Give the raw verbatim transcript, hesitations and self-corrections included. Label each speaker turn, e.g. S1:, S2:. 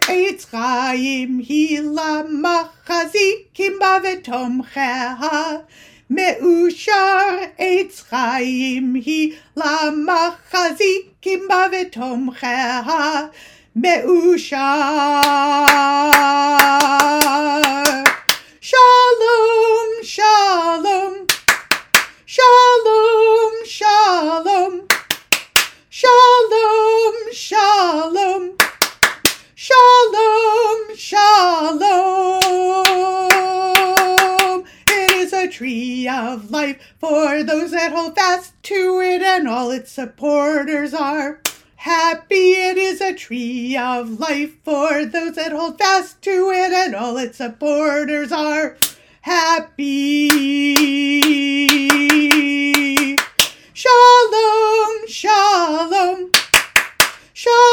S1: Eitz Chaim hi lamachazikim ba v'tomcheha. Me'ushar Eitz Chaim hi lamachazikim ba v'tomcheha. Me'ushar. Shalom, shalom. Shalom, shalom. Shalom, shalom. Shalom, shalom. It is a tree of life for those that hold fast to it, and all its supporters are happy. It is a tree of life for those that hold fast to it, and all its supporters are happy. Shalom, shalom. Shalom.